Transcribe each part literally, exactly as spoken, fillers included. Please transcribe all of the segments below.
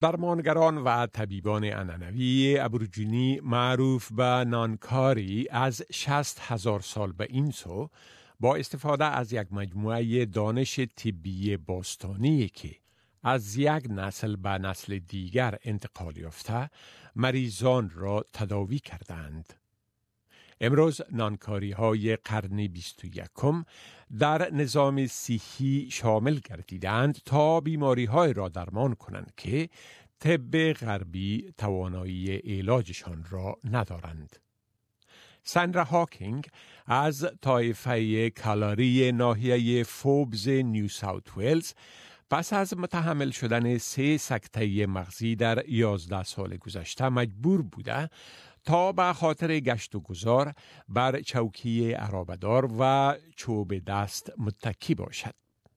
درمانگران و طبیبان عنعنوی ابورجینی معروف به نانکاری از شصت هزار سال به این سو با استفاده از یک مجموعه دانش طبی باستانی که از یک نسل به نسل دیگر انتقال یافته مریضان را تداوی کردند. امروز نانکاری های قرن بیست و یکم در نظام صحی شامل گردیدند تا بیماری های را درمان کنند که طب غربی توانایی علاجشان را ندارند. ساندرا هاکینگ از طایفه کالاری ناحیه فوبز نیو ساوت ویلز پس از متحمل شدن سه سکته مغزی در یازده سال گذشته مجبور بوده تا به خاطر گشت و گذار بر چوکی عرابه‌دار و چوب دست متکی باشد.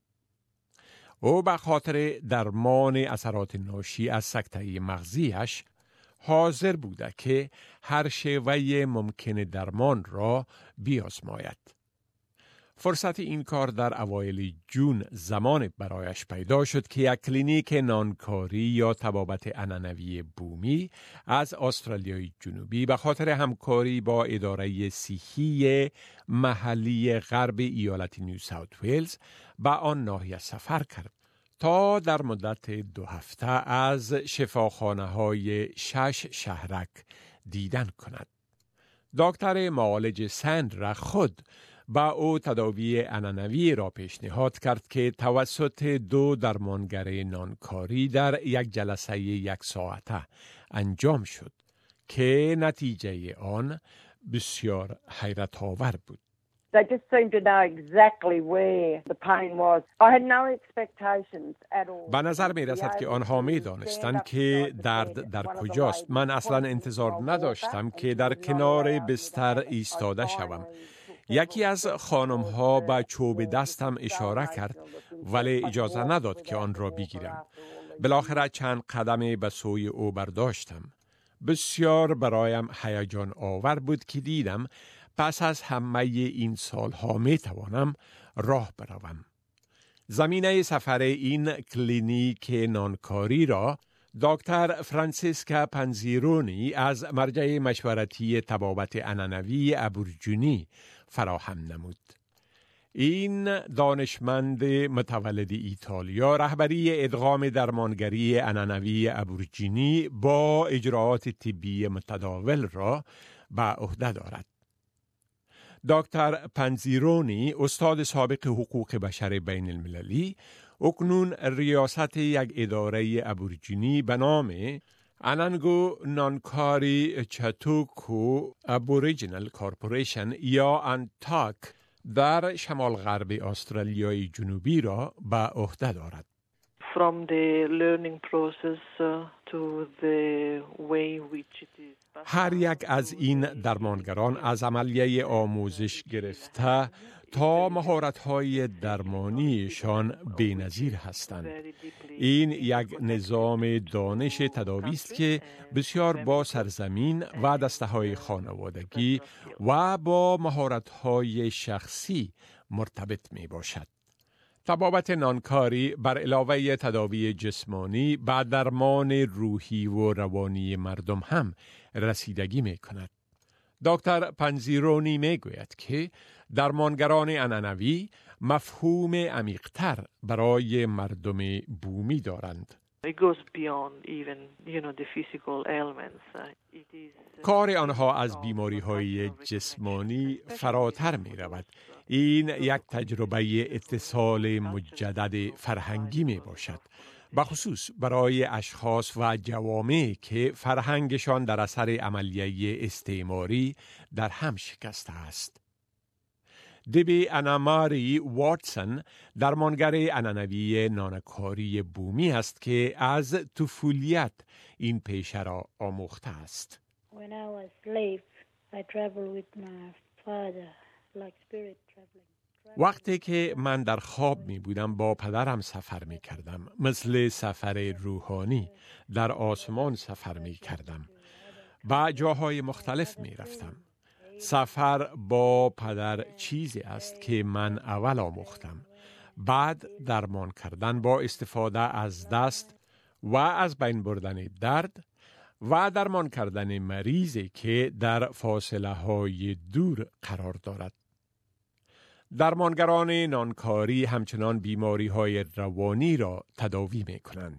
او به خاطر درمان اثرات ناشی از سکته مغزیش حاضر بوده که هر شیوه ممکن درمان را بیازماید. فرصت این کار در اوایل جون زمان برایش پیدا شد که یک کلینیک نانکاری یا طبابت عنعنوی بومی از استرالیای جنوبی به خاطر همکاری با اداره صحی محلی غرب ایالت نیو ساوت ویلز به آن ناحیه سفر کرد تا در مدت دو هفته از شفاخانه های شش شهرک دیدن کند. دکتر معالج ساندرا خود با او تداوی عنعنوی را پیشنهاد کرد که توسط دو درمانگر نانکاری در یک جلسه یک ساعته انجام شد که نتیجه آن بسیار حیرت آور بود. They just seemed to know exactly where the pain was. I had no expectations at all. به نظر می رسد که آنها می دانستند که درد در کجاست. من اصلا انتظار نداشتم که در کنار بستر ایستاده شوم. یکی از خانم ها به چوب دستم اشاره کرد ولی اجازه نداد که آن را بگیرم. بالاخره چند قدم به سوی او برداشتم. بسیار برایم هیجان آور بود که دیدم پس از همه این سالها می توانم راه بروم. زمینه سفر این کلینیک نانکاری را دکتر فرانسیسکا پنزیرونی از مرجع مشورتی طبابت عنعنوی ابورجینی فراهم نمود. این دانشمند متولد ایتالیا رهبری ادغام درمانگری عنعنوی ابورجینی با اجراعات طبی متداول را به عهده دارد. دکتر پنزیرونی استاد سابق حقوق بشر بین المللی اکنون ریاست یک اداره ابورجینی به نام انانگو نانکاری چاتوکو ابوریجینال کارپوریشن یا انتاک در شمال غرب استرالیای جنوبی را به عهده دارد. From the learning process uh, to the way which it is. هر یک از این درمانگران از عملیه آموزش گرفته تا مهارت‌های درمانیشان بی‌نظیر هستند. این یک نظام دانش تداوی است که بسیار با سرزمین و دسته‌های خانوادگی و با مهارت‌های شخصی مرتبط می‌باشد. طبابت نانکاری بر علاوه تداوی جسمانی به درمان روحی و روانی مردم هم رسیدگی می کند. دکتر پنزیرونی می گوید که درمانگران عنعنوی مفهوم عمیق‌تر برای مردم بومی دارند. It goes beyond even, you know, the physical ailments. It is کار آنها از بیماری‌های جسمانی فراتر می رود. این یک تجربه اتصال مجدد فرهنگی می باشد، به خصوص برای اشخاص و جوامع که فرهنگشان در اثر عملیه استعماری در هم شکسته است. دبی اناماری واتسون درمانگر عنعنوی نانکاری بومی است که از طفولیت این پیشه را آموخته است. When I was slave, I traveled with my father like spirit traveling. وقتی که من در خواب می بودم با پدرم سفر می کردم، مثل سفر روحانی در آسمان سفر می کردم. با جاهای مختلف می رفتم. سفر با پدر چیزی است که من اول آموختم. بعد درمان کردن با استفاده از دست و از بین بردن درد و درمان کردن مریضی که در فاصله های دور قرار دارد. درمانگران نانکاری همچنان بیماری های روانی را تداوی می کنند.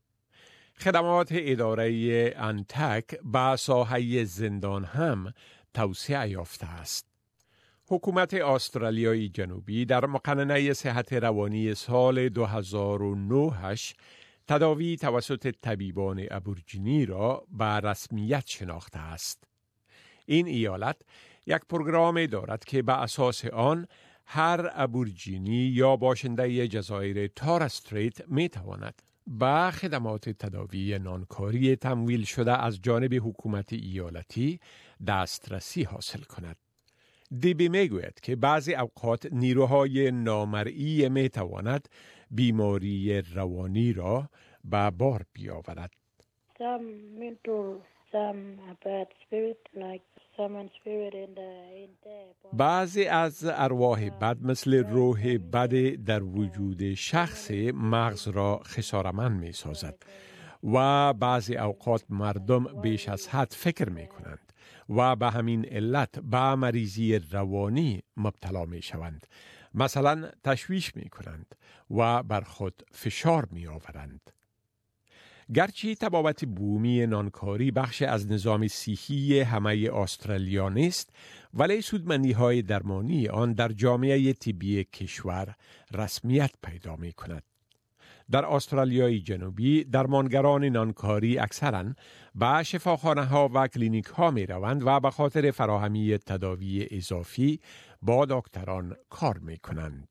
خدمات اداره انتک به ساحه زندان هم توسعه یافته است. حکومت استرالیای جنوبی در مقننه صحت روانی سال دو هزار و نه تداوی توسط طبیبان ابوریجینی را به رسمیت شناخته است. این ایالت یک پروگرام دارد که به اساس آن هر ابوریجینی یا باشنده جزایر تورس استریت می تواند به خدمات تداوی نانکاری تمویل شده از جانب حکومت ایالتی دسترسی حاصل کند. دیبی می گوید که بعضی اوقات نیروهای نامرئی می تواند بیماری روانی را به بار بیاورد. Some mental, some bad spirit, like someone spirit in the in there. بعضی از ارواح بد مثل روح بد در وجود شخص مغز را خسارمند می سازد و بعضی اوقات مردم بیش از حد فکر می کنند و به همین علت به مریضی روانی مبتلا می شوند. مثلا تشویش می کنند و بر خود فشار می آورند. گرچه طبابت بومی نانکاری بخش از نظام صحی همه استرالیا نیست، ولی سودمندی های درمانی آن در جامعه طبی کشور رسمیت پیدا می کند. در استرالیای جنوبی درمانگران نانکاری اکثراً به شفاخانه ها و کلینیک ها می روند و به خاطر فراهمی تداوی اضافی با دکتران کار می کنند.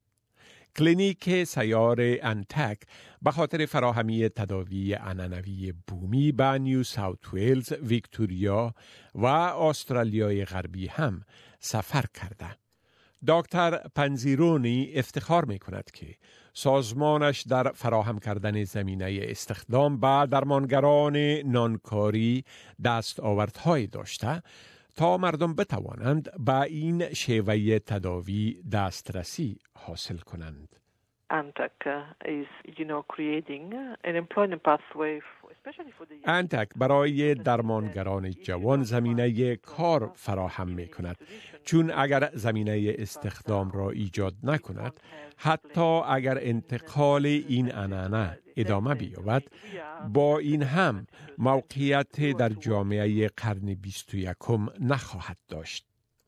کلینیک سیار انتک به خاطر فراهمی تداوی عنعنوی بومی به نیو ساوت ویلز، ویکتوریا و استرالیای غربی هم سفر کرده. دکتر پنزیرونی افتخار می کند که سازمانش در فراهم کردن زمینه استخدام به درمانگران نانکاری دستاوردهای داشته تا مردم بتوانند به این شیوه تداوی دسترسی حاصل کنند. Antac uh, is, you know, creating an employment pathway, for, especially for the young. انتک برای درمانگران جوان زمینه کار فراهم می کند، چون اگر زمینه استخدام را ایجاد نکند، حتی اگر انتقال این عنعنه ادامه بیابد، با این هم موقعیت در جامعه قرن بیست و یکم نخواهد داشت.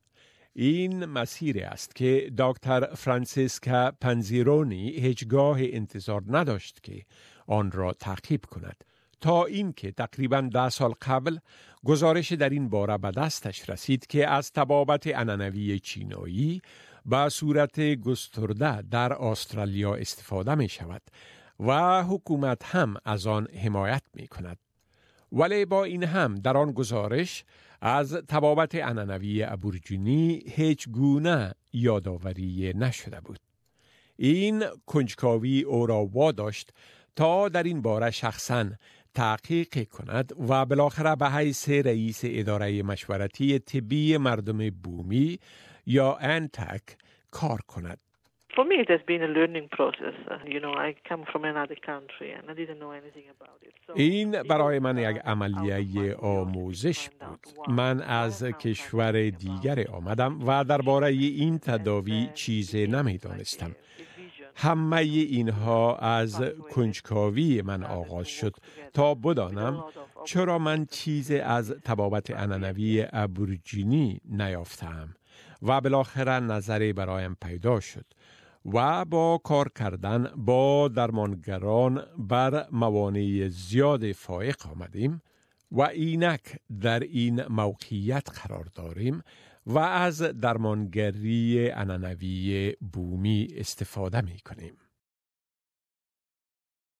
این مسیر است که دکتر فرانسیسکا پنزیرونی هیچگاه انتظار نداشت که آن را تعقیب کند، تا اینکه تقریباً ده سال قبل گزارش در این باره به دستش رسید که از طبابت عنعنوی چینایی به صورت گسترده در استرالیا استفاده می شود و حکومت هم از آن حمایت می کند. ولی با این هم در آن گزارش از طبابت عنعنوی ابوریجینی هیچ گونه یادآوری نشده بود. این کنجکاوی او را واداشت تا در این باره شخصاً تحقیق کند و بالاخره به حیث رئیس اداره مشورتی طبی مردم بومی یا انتک کار کند. For me, it has been a learning process. Uh, you know, I come from another country and I didn't know anything about it. So این برای من یک عملیه آموزش بود. من از کشور دیگر آمدم و درباره این تداوی چیزی نمی‌دانستم. همه اینها از کنجکاوی من آغاز شد تا بدانم چرا من چیزی از طبابت عنعنوی ابوریجینی نیافتم و بالاخره نظری برایم پیدا شد و با کار کردن با درمانگران بر موانع زیاد فائق آمدیم و اینک در این موقعیت قرار داریم و از درمانگری عنعنوی بومی استفاده می کنیم.